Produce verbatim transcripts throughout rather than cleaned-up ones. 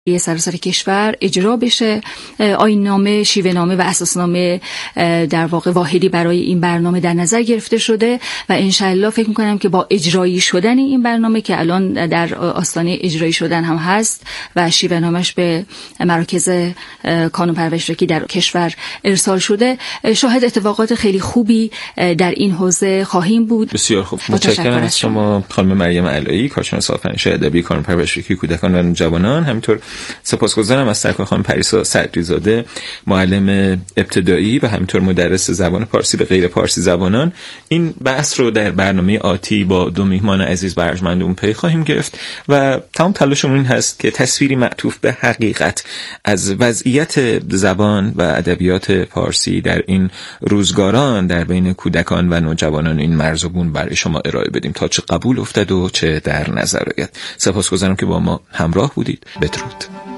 سراسر کشور اجرا بشه. آیین‌نامه، شیوه‌نامه و اساسنامه در واقع واحدی برای این برنامه در نظر گرفته شده و انشالله فکر می‌کنم که با اجرایی شدن این برنامه که الان در آستانه اجرایی شدن هم هست و شیوه‌نامه‌اش به مراکز کانون پرورش‌یابی در کشور ارسال شده، شاهد اتفاقات خیلی خوبی در این حوزه خواهیم بود. بسیار خوب، متشکرم از شما خانم مریم علایی، کارشناس آفرینش ادبی کانون پرورش‌یابی کودکان و نوجوانان. همینطور سپاسگزارم از سرکار خانم پریسا صدری‌زاده، معلم ابتدایی و همینطور مدرس زبان پارسی به غیر پارسی زبانان. این بحث رو در برنامه آتی با دو میهمان عزیز به ارجمندمون پی خواهیم گرفت و تمام تلاشمون این هست که تصویری معطوف به حقیقت از وضعیت زبان و ادبیات پارسی در این روزگاران در بین کودکان و نوجوانان این مرزبون برای شما ارائه بدیم تا چه قبول افتد و چه در نظر آید. سپاسگزارم که با ما همراه بودید. بدرود.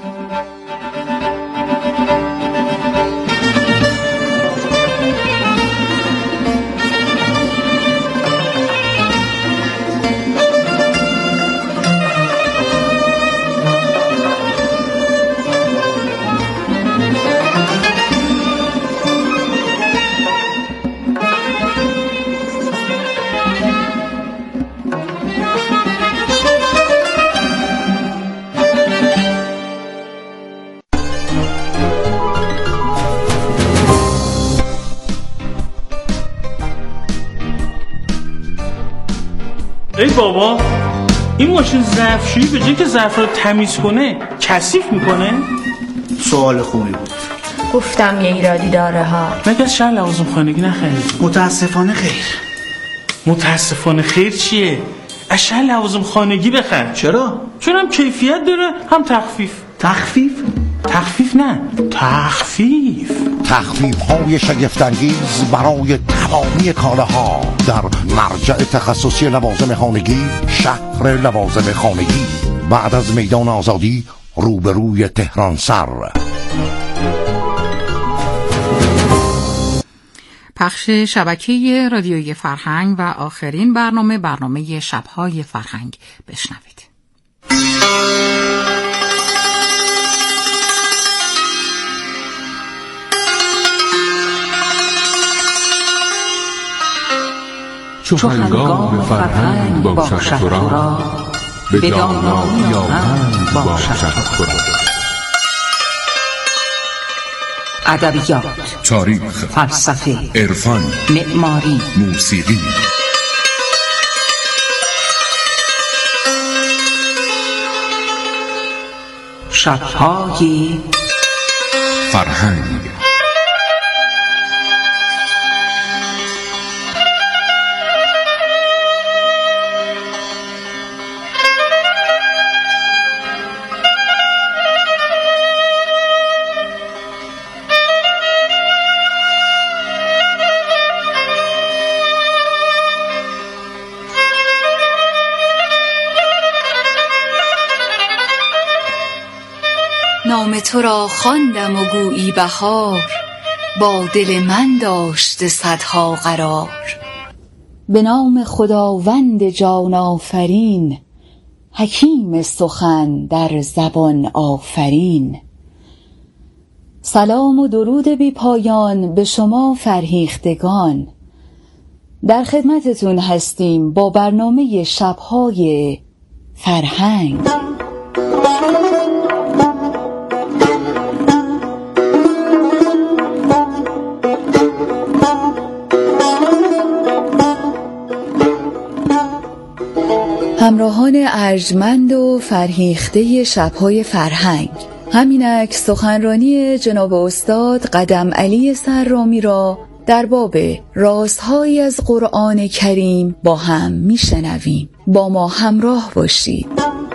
ای بابا، این ماشین ظرفشویی به جای که ظرف رو تمیز کنه کثیف میکنه؟ سوال خوبی بود. گفتم یه ایرادی داره ها. مگه از شهر لوازم خانگی نخرید؟ متاسفانه خیر. متاسفانه خیر چیه؟ از شهر لوازم خانگی بخر. چرا؟ چون هم کیفیت داره هم تخفیف. تخفیف؟ تخفیف نه، تخفیف. تخفیف های شگفت‌انگیز برای تمامی کالاها در مرجع تخصصی لوازم خانگی، شهر لوازم خانگی، بعد از میدان آزادی روبروی تهران سر. پخش شبکه رادیویی فرهنگ و آخرین برنامه برنامه شب‌های فرهنگ بشنوید. چو هنگام فرهنگ باشد تو را، به دانایی آهنگ باشد تو را. ادبیات، تاریخ، فلسفه، عرفان، معماری، موسیقی. شب‌های فرهنگ. نام تو را خواندم و گویی بهار، با دل من داشته صدها قرار. به نام خداوند جان آفرین، حکیم سخن در زبان آفرین. سلام و درود بی پایان به شما فرهیختگان. در خدمتتون هستیم با برنامه شب‌های فرهنگ. همراهان ارجمند و فرهیخته شب‌های فرهنگ، همینک سخنرانی جناب استاد قدم علی سرامی را در باب رازهایی از قرآن کریم با هم میشنویم. با ما همراه باشید.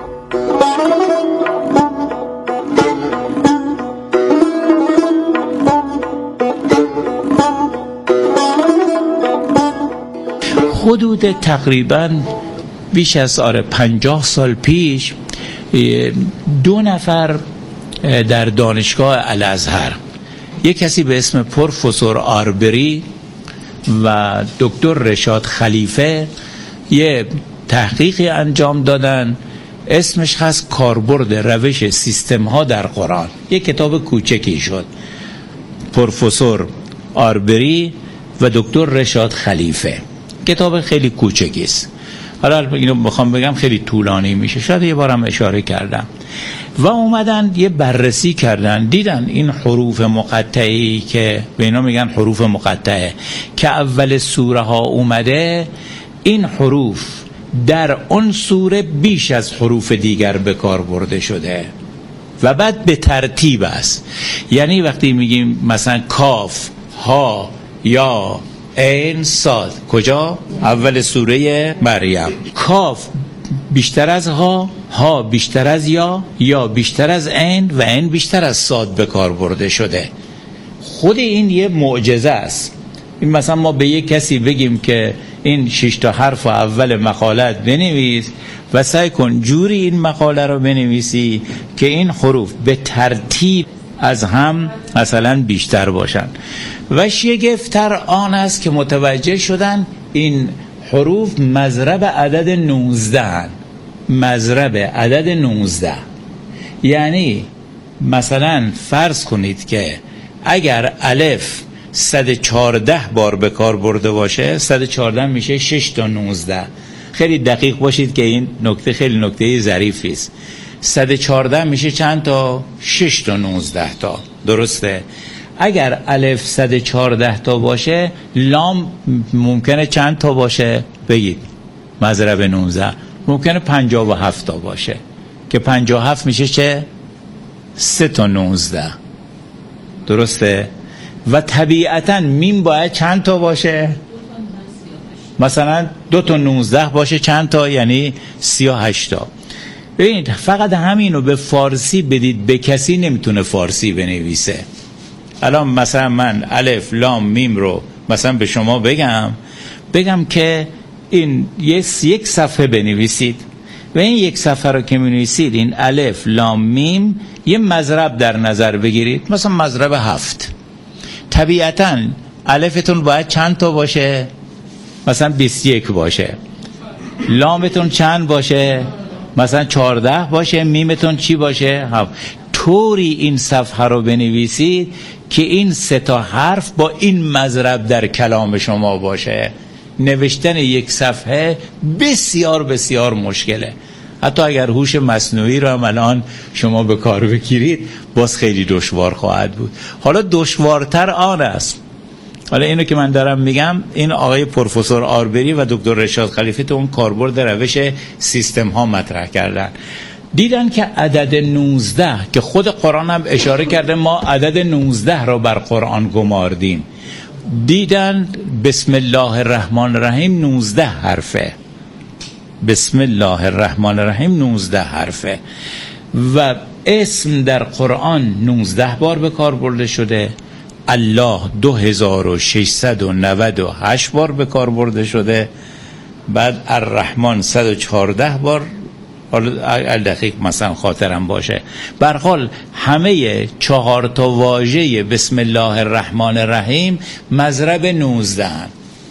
حدود تقریباً بیش از آره پنجاه سال پیش دو نفر در دانشگاه الازهر، یک کسی به اسم پروفسور آربری و دکتر رشاد خلیفه، یه تحقیقی انجام دادن اسمش هست کاربرد روش سیستم ها در قرآن. یک کتاب کوچکی شد، پروفسور آربری و دکتر رشاد خلیفه. کتاب خیلی کوچکی است، حالا اینو بخوام بگم خیلی طولانی میشه، شاید یه بارم اشاره کردم. و اومدن یه بررسی کردن، دیدن این حروف مقطعی که به اینا میگن حروف مقطعه که اول سوره ها اومده، این حروف در اون سوره بیش از حروف دیگر به کار برده شده و بعد به ترتیب است. یعنی وقتی میگیم مثلا کاف، ها، یا، عین، صاد، کجا؟ اول سوره مریم. کاف بیشتر از ها، ها بیشتر از یا، یا بیشتر از عین و عین بیشتر از صاد به کار برده شده. خود این یه معجزه است. این مثلا ما به یک کسی بگیم که این شش تا حرف اول مقالت بنویس و سعی کن جوری این مقاله رو بنویسی که این حروف به ترتیب از هم مثلا بیشتر باشن. و شگفت‌تر آن است که متوجه شدن این حروف مضرب عدد نوزده هن. مضرب عدد نوزده، یعنی مثلا فرض کنید که اگر الف صد و چهارده بار به کار برده باشه، صد و چهارده میشه شش تا نوزده. خیلی دقیق باشید که این نکته خیلی نکته ظریفی است. صد و چهارده میشه چند تا؟ شش تا نوزده تا. درسته؟ اگر الف صد و چهارده تا باشه، لام ممکنه چند تا باشه؟ بگید. مضرب نوزده ممکنه پنجاه و هفت تا باشه که پنجاه و هفت میشه چه؟ سه تا نوزده. درسته؟ و طبیعتا میم باید چند تا باشه؟ مثلا دو تا نوزده باشه چند تا؟ یعنی سی و هشت تا. ببینید فقط همینو به فارسی بدید به کسی نمیتونه فارسی بنویسه. الان مثلا من الف لام میم رو مثلا به شما بگم بگم که این یک صفحه بنویسید و این یک صفحه رو که می‌نویسید این الف لام میم یه مضرب در نظر بگیرید، مثلا مضرب هفت. طبیعتاً الفتون باید چند تا باشه؟ مثلا بیست و یک باشه. لامتون چند باشه؟ مثلا چهارده باشه. میمتون چی باشه؟ هفت. طوری این صفحه رو بنویسید که این سه تا حرف با این مضرب در کلام شما باشه. نوشتن یک صفحه بسیار بسیار مشکله. حتی اگر هوش مصنوعی رو هم الان شما به کار بگیرید باز خیلی دشوار خواهد بود. حالا دشوارتر آن است، حالا اینو که من دارم میگم، این آقای پروفسور آربری و دکتر رشاد خلیفه تو اون کاربرد روش سیستم ها مطرح کردن. دیدن که عدد نوزده که خود قرآن هم اشاره کرده ما عدد نوزده را بر قرآن گماردیم، دیدن بسم الله الرحمن الرحیم نوزده حرفه. بسم الله الرحمن الرحیم نوزده حرفه و اسم در قرآن نوزده بار به کار برده شده. الله دو هزار و ششصد و نود و هشت بار به کار برده شده. بعد الرحمن صد و چهارده بار، حالا دقیق مثلا خاطرم باشه. برحال همه چهار تا واژه بسم الله الرحمن الرحیم مضرب نوزده هن.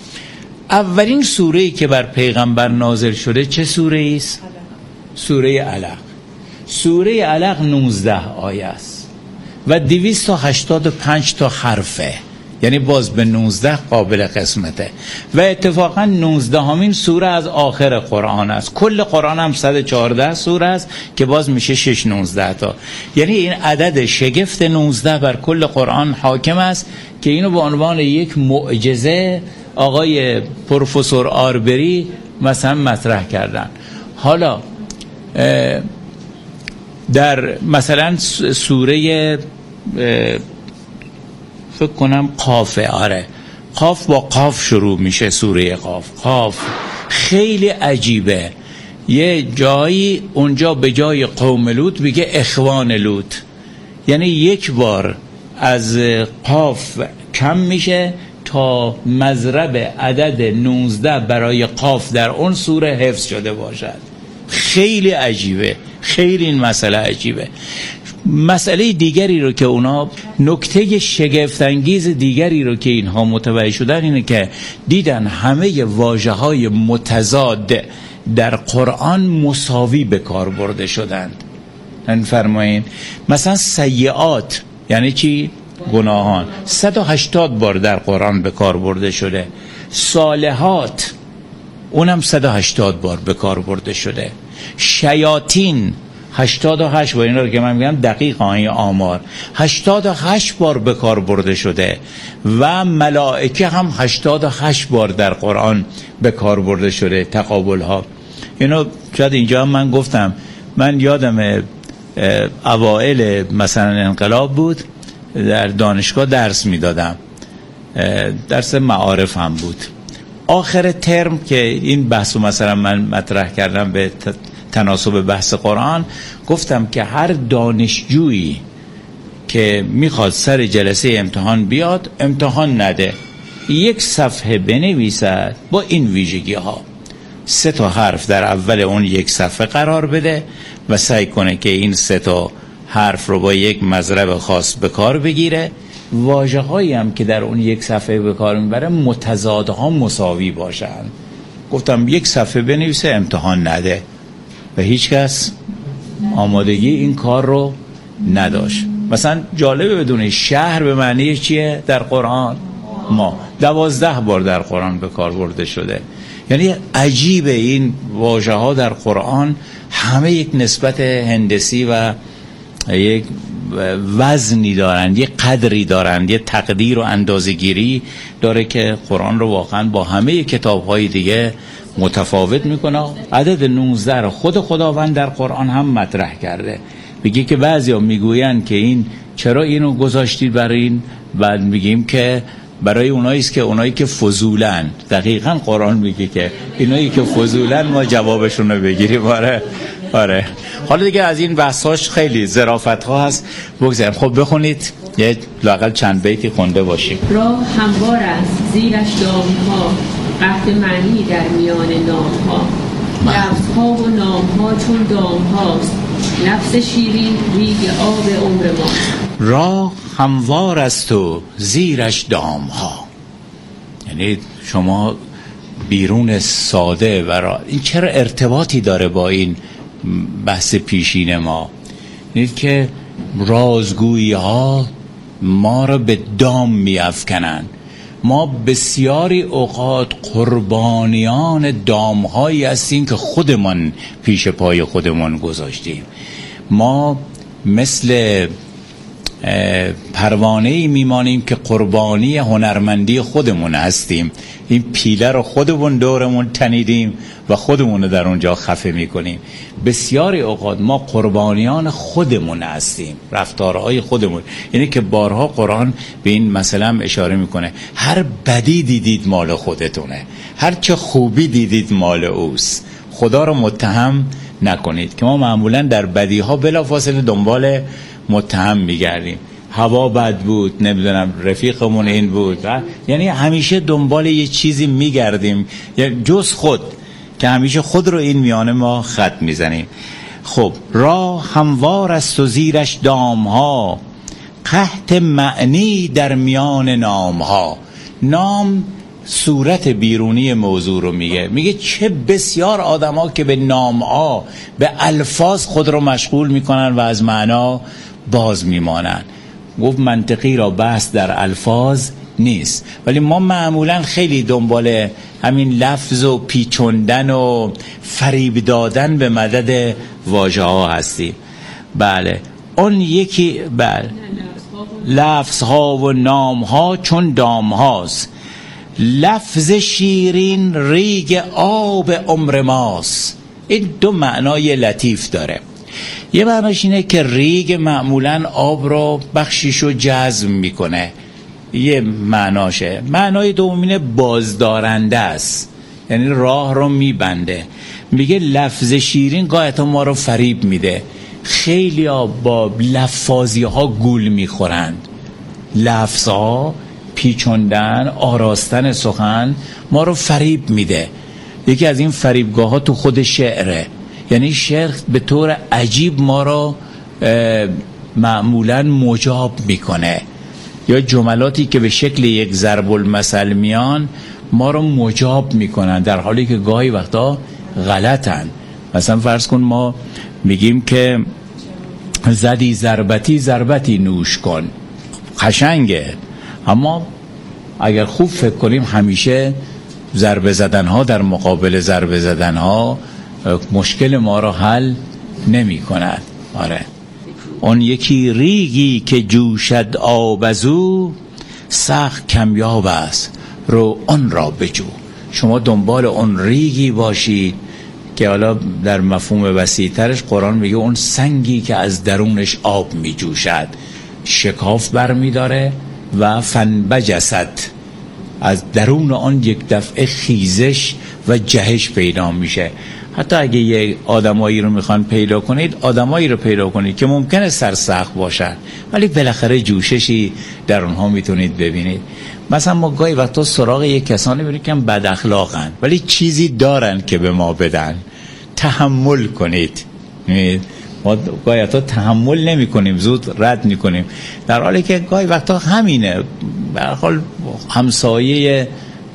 اولین سوره‌ای که بر پیغمبر نازل شده چه سوره‌ای است؟ سوره علق. سوره علق نوزده آیه است و دویست و هشتاد و پنج تا حرفه، یعنی باز به نوزده قابل قسمته و اتفاقا نوزده همین سوره از آخر قرآن است. کل قرآن هم صد و چهارده سوره است که باز میشه شش نوزده تا. یعنی این عدد شگفت نوزده بر کل قرآن حاکم است که اینو به عنوان یک معجزه آقای پروفسور آربری مثلا مطرح کردن. حالا در مثلا سوره فکر کنم قاف، آره قاف با قاف شروع میشه. سوره قاف قاف خیلی عجیبه. یه جایی اونجا به جای قوم لوط بگه اخوان لوط، یعنی یک بار از قاف کم میشه تا مضرب عدد نوزده برای قاف در اون سوره حفظ شده باشد. خیلی عجیبه، خیلی این مسئله عجیبه. مسئله دیگری رو که اونا نکته شگفت‌انگیز دیگری رو که اینها متوجه شدن اینه که دیدن همه واژه‌های متضاد در قرآن مساوی به کار برده شدند. این فرمایین مثلا سیئات یعنی چی؟ گناهان صد و هشتاد بار در قرآن به کار برده شده. صالحات اونم صد و هشتاد بار به کار برده شده. شیاطین هشتاد و هشت بار، اینا رو که من میگم دقیق این آمار هشتاد و هشت بار به کار برده شده و ملائکه هم هشتاد و هشت بار در قرآن به کار برده شده. تقابل ها اینو شاید اینجا هم من گفتم. من یادم اوائل مثلا انقلاب بود، در دانشگاه درس میدادم، درس معارف هم بود. آخر ترم که این بحثو مثلا من مطرح کردم به تناسب بحث قرآن، گفتم که هر دانشجویی که میخواد سر جلسه امتحان بیاد امتحان نده، یک صفحه بنویسد با این ویژگی ها، سه تا حرف در اول اون یک صفحه قرار بده و سعی کنه که این سه تا حرف رو با یک مضرب خاص به کار بگیره. واژه هایی هم که در اون یک صفحه به کار میبره متضادها مساوی باشن. گفتم یک صفحه بنویسه امتحان نده و هیچ کس آمادگی این کار رو نداشت. مثلا جالبه بدونی شهر به معنی چیه در قرآن؟ ما دوازده بار در قرآن به کار برده شده. یعنی عجیبه این واژه ها در قرآن همه یک نسبت هندسی و یک وزنی دارند، یک قدری دارند، یک تقدیر و اندازه‌گیری داره که قرآن رو واقعا با همه کتاب‌های دیگه متفاوت میکنه. عدد نوزده رو خود خداوند در قرآن هم مطرح کرده. بگی که بعضیا میگوین که این چرا اینو گذاشتید برای این، بعد میگیم که برای اونایی است که اونایی که فضولن. دقیقاً قرآن میگه که اینایی که فضولن ما جوابشون رو بگیریم. آره آره. حالا دیگه از این بحثاش خیلی ظرافت ها هست، بگذاریم. خب بخونید یه لااقل چند بیتی خونده باشیم. راه هموار است زیرش دام ها، قحط معنی در میان نام ها، لفظ ها و نام ها چون دام هاست، نفس شیرین ریگ آب عمر ما. راه هموار است و زیرش دام ها، یعنی شما بیرون ساده و را... این چرا ارتباطی داره با این بحث پیشین ما؟ اینید که رازگویی ها ما را به دام می افکنن. ما بسیاری اوقات قربانیان دام هایی هستیم که خودمان پیش پای خودمان گذاشتیم. ما مثل پروانه‌ای میمانیم که قربانی هنرمندی خودمون هستیم. این پیله رو خودمون دورمون تنیدیم و خودمون رو در اونجا خفه میکنیم. بسیاری اوقات ما قربانیان خودمون هستیم، رفتارهای خودمون. یعنی که بارها قرآن به این مسئله هم اشاره میکنه. هر بدی دیدید مال خودتونه، هر چه خوبی دیدید مال اوست. خدا رو متهم نکنید که ما معمولا در بدی ها بلافاصله دنبال متهم میگردیم. هوا بد بود، نمیدونم رفیقمون این بود، یعنی همیشه دنبال یه چیزی میگردیم جز خود، که همیشه خود رو این میانه ما خط میزنیم. خب راه هموار است و زیرش دام ها، قحط معنی در میان نام ها. نام صورت بیرونی موضوع رو میگه. میگه چه بسیار آدم ها که به نام ها، به الفاظ خود رو مشغول میکنن و از معنا باز میمانن. گفت منطقی را بحث در الفاظ نیست، ولی ما معمولا خیلی دنبال همین لفظ و پیچوندن و فریب دادن به مدد واژه ها هستیم. بله اون یکی، بله لفظ ها و نام ها چون دام هاست، لفظ شیرین ریگ آب عمر ماست. این دو معنای لطیف داره. یه معناش اینه که ریگ معمولاً آب رو بخشیشو جذب میکنه، یه معناشه. معنای دومینه بازدارنده است، یعنی راه رو میبنده. میگه لفظ شیرین گاهی ما رو فریب میده. خیلی ها با لفاظی ها گول میخورند. لفظ ها، پیچوندن، آراستن سخن ما رو فریب میده. یکی از این فریبگاه ها تو خود شعره. یعنی شعر به طور عجیب ما رو معمولاً مجاب میکنه، یا جملاتی که به شکل یک ضرب المثل میان ما رو مجاب میکنن، در حالی که گاهی وقتا غلطن. مثلا فرض کن ما میگیم که زدی ضربتی ضربتی نوش کن، قشنگه، اما اگر خوب فکر کنیم همیشه ضربه زدن ها در مقابل ضربه زدن ها مشکل ما را حل نمی کند. آره، اون یکی ریگی که جوشد آب از او، سخت کمیاب است رو اون را بجو. شما دنبال اون ریگی باشید که حالا در مفهوم وسیع‌ترش قرآن میگه اون سنگی که از درونش آب می جوشد، شکاف بر می داره و فنبجست، از درون آن یک دفعه خیزش و جهش پیدا میشه. حتی اگه یه آدمایی رو میخوان پیدا کنید، آدمایی رو پیدا کنید که ممکنه سرسخت باشن ولی بالاخره جوششی در اونها میتونید ببینید. مثلا ما گاهی وقتا سراغ یک کسانی میریم که بد اخلاقن ولی چیزی دارن که به ما بدن، تحمل کنید. ما گاهی وقتا تحمل نمی کنیم، زود رد می کنیم، در حالی که گاهی وقتا همینه. به هر حال همسایه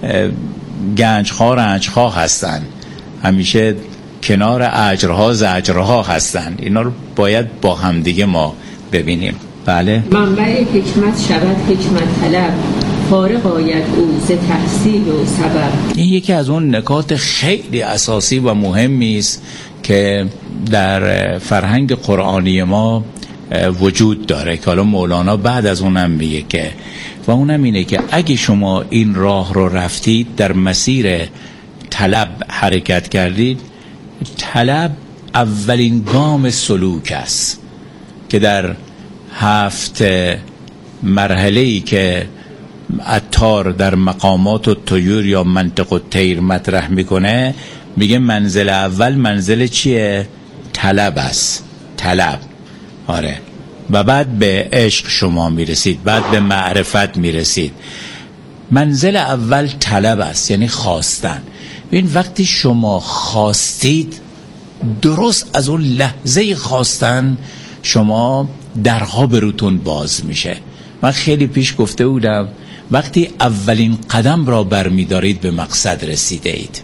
گنجخوار رنجخواه هستن، همیشه کنار اجرها زجرها هستن. اینا رو باید با همدیگه ما ببینیم. بله، منبع حکمت شود حکمت طلب، فارغ آید او ز تحصیل و سبب. این یکی از اون نکات خیلی اساسی و مهمی است که در فرهنگ قرآنی ما وجود داره که حالا مولانا بعد از اونم میگه که و اونم اینه که اگه شما این راه رو رفتید، در مسیر طلب حرکت کردید، طلب اولین گام سلوک است که در هفت مرحله‌ای که عطار در مقامات الطیور یا منطق الطیر مطرح میکنه، میگه منزل اول منزل چیه؟ طلب است. طلب، آره. و بعد به عشق شما میرسید، بعد به معرفت میرسید. منزل اول طلب است، یعنی خواستن. این وقتی شما خواستید، درست از اون لحظه خواستن شما درها بروتون باز میشه. من خیلی پیش گفته بودم وقتی اولین قدم را برمیدارید به مقصد رسیده اید.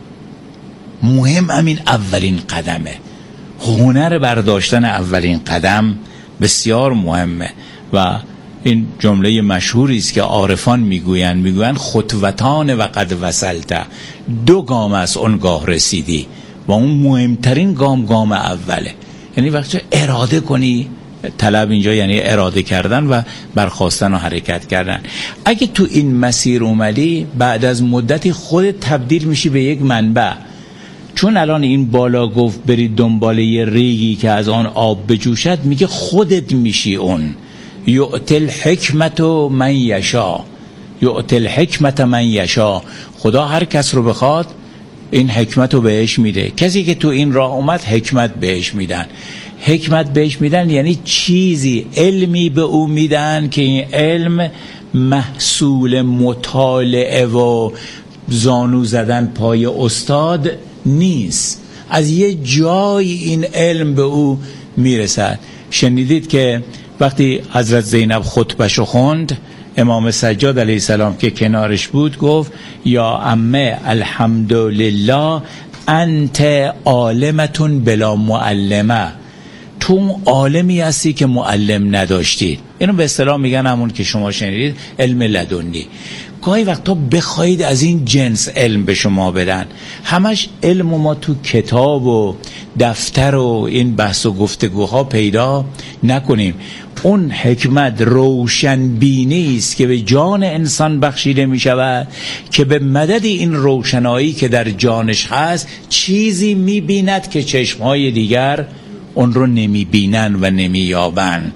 مهم همین اولین قدمه. هنر برداشتن اولین قدم بسیار مهمه و این جمله مشهوری است که عارفان میگویند میگویند خطوتان و قد وصلت، دو گام از اون گاه رسیدی و اون مهمترین گام گام اوله. یعنی وقتی اراده کنی، طلب اینجا یعنی اراده کردن و برخاستن و حرکت کردن. اگه تو این مسیر اومدی، بعد از مدتی خودت تبدیل میشی به یک منبع. چون الان این بالا گفت برید دنبال یه ریگی که از آن آب بجوشد، میگه خودت میشی اون. یؤتی الحکمت من یشا، یؤتی الحکمت من یشا. خدا هر کس رو بخواد این حکمت رو بهش میده. کسی که تو این راه اومد حکمت بهش میدن. حکمت بهش میدن یعنی چیزی، علمی به او میدن که این علم محصول مطالعه و زانو زدن پای استاد نیست، از یه جای این علم به او میرسد. شنیدید که وقتی حضرت زینب خطبه‌شو خوند، امام سجاد علیه السلام که کنارش بود گفت یا عمه الحمدلله انت عالمتون بلا معلمه، تو عالمی هستی که معلم نداشتی. اینو به اصطلاح میگن همون که شما شنیدید علم لدنی. گاهی وقتا بخواید از این جنس علم به شما بدن، همش علم ما تو کتاب و دفتر و این بحث و گفتگوها پیدا نکنیم. اون حکمت روشن بینی است که به جان انسان بخشیده می شود که به مدد این روشنایی که در جانش هست چیزی می بیند که چشمهای دیگر اون رو نمی بینن و نمی یابن.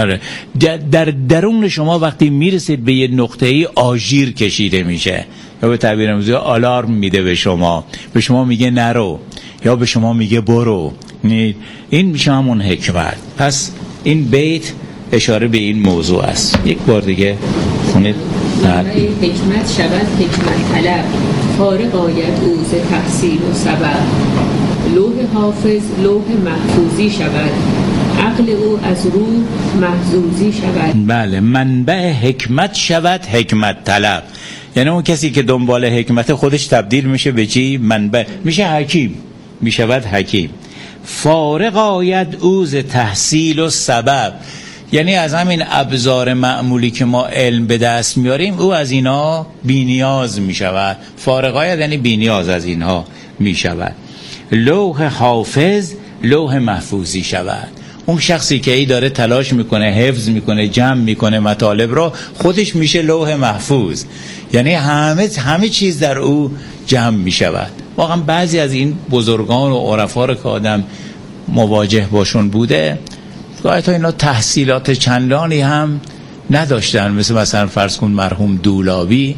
در درون شما وقتی میرسید به یه نقطه‌ای آژیر کشیده میشه، یا به تعبیر امروزی آلارم میده به شما، به شما میگه نرو یا به شما میگه برو. این میشه همون حکمت. پس این بیت اشاره به این موضوع است. یک بار دیگه خونید. حکمت شود حکمت طلب، فارغ آید او ز تحصیل و سبب. لوح حافظ لوح محفوظی شود، عقل او از روح محظوظی شود. بله، منبع حکمت شود حکمت طلب، یعنی اون کسی که دنبال حکمت خودش تبدیل میشه به چی؟ منبع میشه حکیم. می شود حکیم. فارغ آید او ز تحصیل و سبب، یعنی از همین ابزار معمولی که ما علم به دست میاریم او از اینا بی‌نیاز می شود. فارغ آید یعنی بی‌نیاز از اینها می شود. لوح حافظ لوح محفوظی شود. اون شخصی که ای داره تلاش میکنه، حفظ میکنه، جمع میکنه مطالب رو، خودش میشه لوح محفوظ، یعنی همه همه چیز در او جمع میشود. واقعا بعضی از این بزرگان و عرفا رو که آدم مواجه باشون بوده، گاهی تا اینا تحصیلات چندانی هم نداشتن، مثل مثلا فرض کن مرحوم دولابی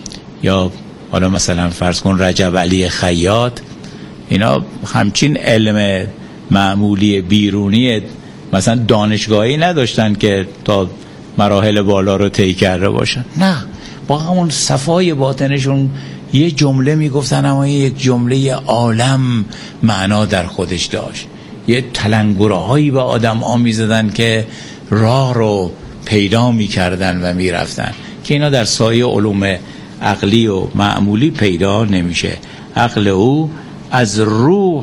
یا حالا مثلا فرض کن رجب علی خیاط، اینا همچین علم معمولی بیرونی مثلا دانشگاهی نداشتن که تا مراحل بالا رو طی کرده باشن. نه، با همون صفای باطنشون یه جمله میگفتن اما یک جمله عالم معنا در خودش داشت. یه تلنگرهایی به آدم آمیزدن که راه رو پیدا میکردن و میرفتن که اینا در سایه علوم عقلی و معمولی پیدا نمیشه. عقل او از روح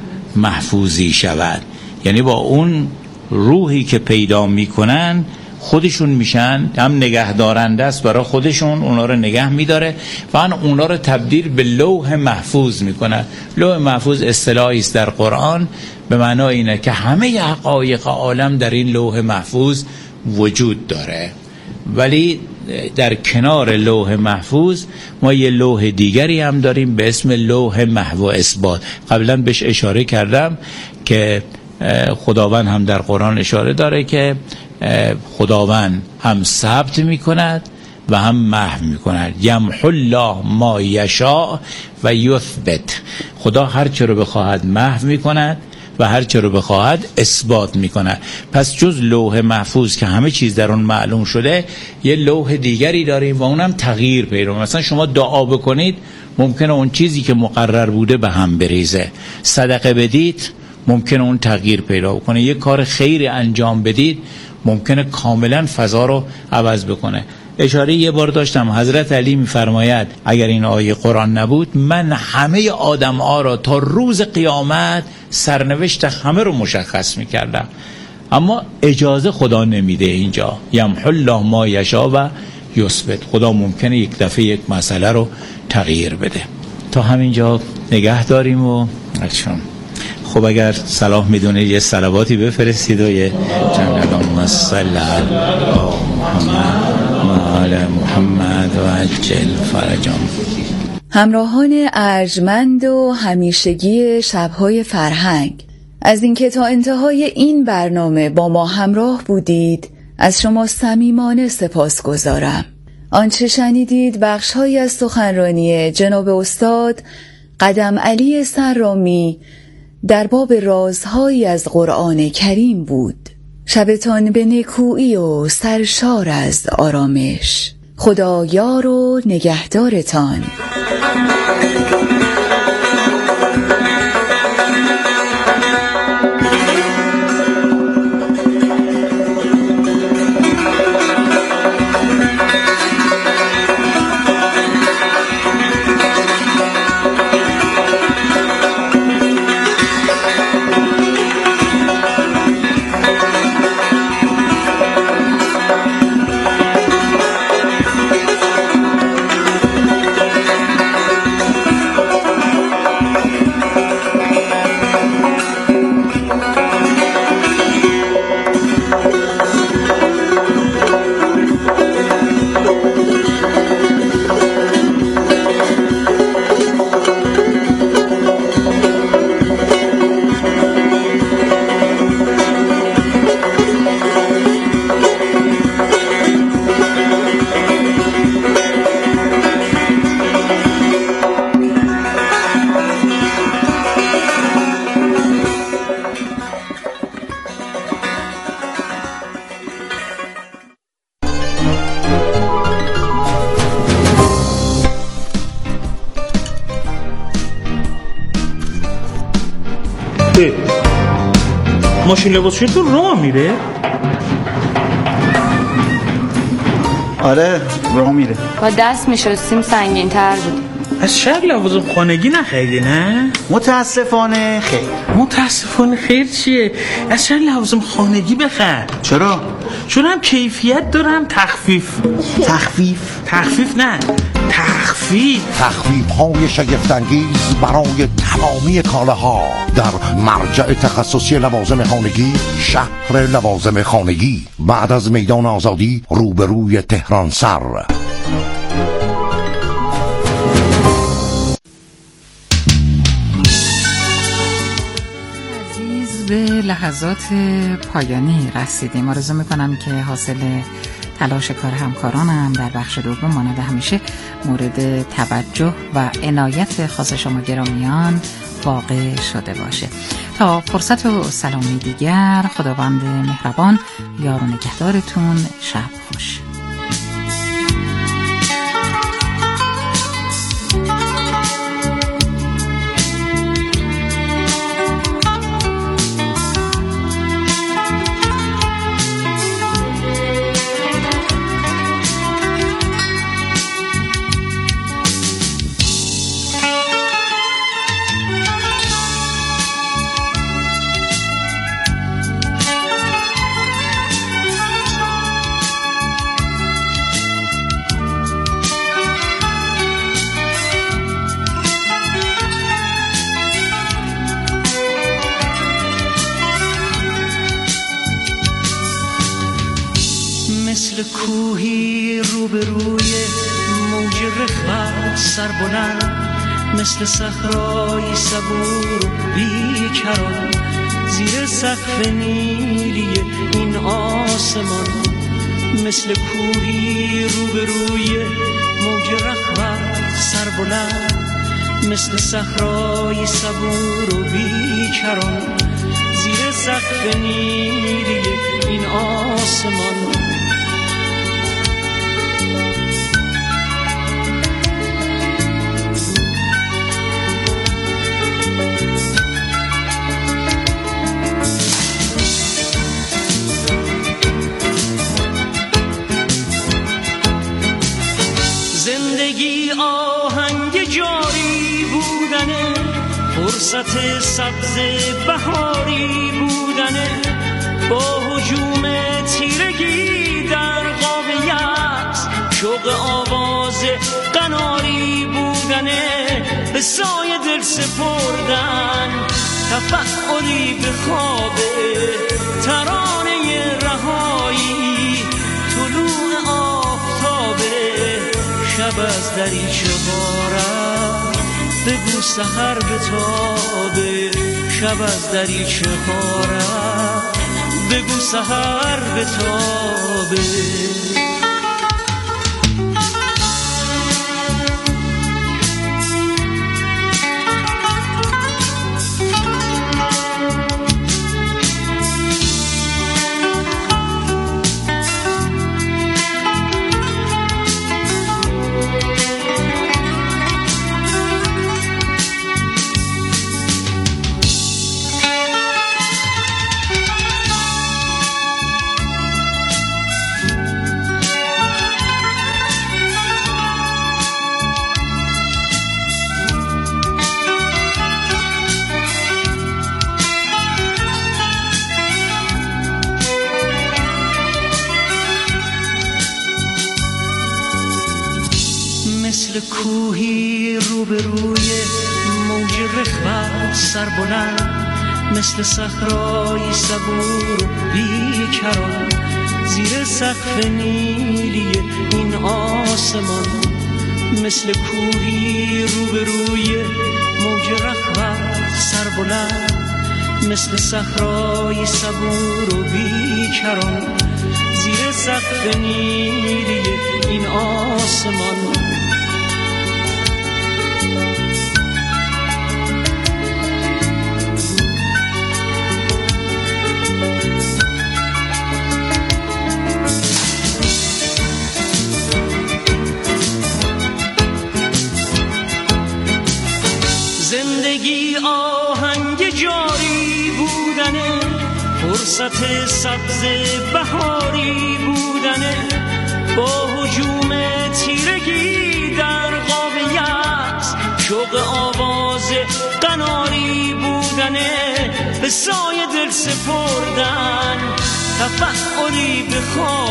محفوظی شود، یعنی با اون روحی که پیدا میکنن خودشون میشن هم نگهدارنده است برای خودشون، اونا رو نگه میداره و اونا رو تبدیل به لوح محفوظ میکنه. لوح محفوظ اصطلاحی است در قرآن به معنای اینه که همه حقایق عالم در این لوح محفوظ وجود داره. ولی در کنار لوح محفوظ ما یه لوح دیگری هم داریم به اسم لوح محو اثبات. قبلا بهش اشاره کردم که خداوند هم در قرآن اشاره داره که خداوند هم ثبت می کند و هم محو می کند. یمحو الله ما یشاء و یثبت. خدا هر چه رو بخواهد محو می کند و هر چه رو بخواهد اثبات می کند. پس جز لوح محفوظ که همه چیز در اون معلوم شده، یه لوح دیگری داریم و اونم تغییر پیدا. مثلا شما دعا بکنید ممکنه اون چیزی که مقرر بوده به هم بریزه. صدقه بدید ممکنه اون تغییر پیدا کنه. یه کار خیری انجام بدید ممکنه کاملا فضا رو عوض بکنه. اشاره یه بار داشتم، حضرت علی میفرماید اگر این آیه قرآن نبود من همه آدم ها را تا روز قیامت سرنوشت همه رو مشخص میکردم. اما اجازه خدا نمیده اینجا. یمحو الله ما یشاء و یثبت. خدا ممکنه یک دفعه یک مسئله رو تغییر بده. تا همینجا نگه داریم و اکشن. خب اگر صلاح میدونید یه صلواتی بفرستید و یه چند کلام صلی علی محمد و آل محمد و عجل فرجهم. همراهان ارجمند و همیشگی شب‌های فرهنگ، از اینکه تا انتهای این برنامه با ما همراه بودید از شما صمیمانه سپاسگزارم. آنچه شنیدید بخش‌هایی از سخنرانی جناب استاد قدم علی سرامی در باب رازهایی از قرآن کریم بود. شبتان به نیکویی و سرشار از آرامش. خدا یار و نگهدارتان. ماشین لباسشویی تو راه میره؟ آره راه میره. با دست میشستیم سنگین تر بود. از شهر لوازم خانگی نخریدی نه؟ متاسفانه خیر. متاسفانه خیر چیه؟ از شهر لوازم خانگی بخر. چرا؟ چون هم کیفیت دارم تخفیف. تخفیف؟ تخفیف نه تخفیف تخفیف های شگفت‌انگیز برای تمامی کالاها در مرجع تخصصی لوازم خانگی شهر لوازم خانگی بعد از میدان آزادی روبروی تهران سر. به لحظات پایانی رسیدیم. آرزو میکنم که حاصل تلاش کار همکارانم در بخش دوم مانند همیشه مورد توجه و عنایت خاص شما گرامیان واقع شده باشه. تا فرصت و سلامی دیگر، خداوند مهربان یار و نگهدارتون. شب خوش. مثل کوهی روبروی موج رخت سربلند، مثل صخرای صبور و بیکران زیر سقف نیلی این آسمان. مثل کوهی روبروی موج رخت سربلند، مثل صخرای صبور و بیکران زیر سقف نیلی این آسمان. زندگی آهنگ جاری بودنه، فرصت سبز بهاری بودنه، با هجوم تیرگی در قاب یأس شوق آواز قناری بودنه، به سایه دل سپردن تفعلی به خواب ترانه رهایی، طلوع آفتابه شب از دریچه بارم بگو سحر به تابه، شب از دریچه بارم بگو سحر به تابه. مثل کوهی روبروی موج رخوت سربلند، مثل صخرای صبور و بیکران زیر سقف نیلی این آسمان. مثل کوهی روبروی موج رخوت سربلند، مثل صخرای صبور و بیکران زیر سقف نیلی این آسمان. زندگی آهنگ جاری بودنه، فرصت سبز بهاری بودنه، با هجوم تیرگی در قاب یأس بردن تفکری به خواب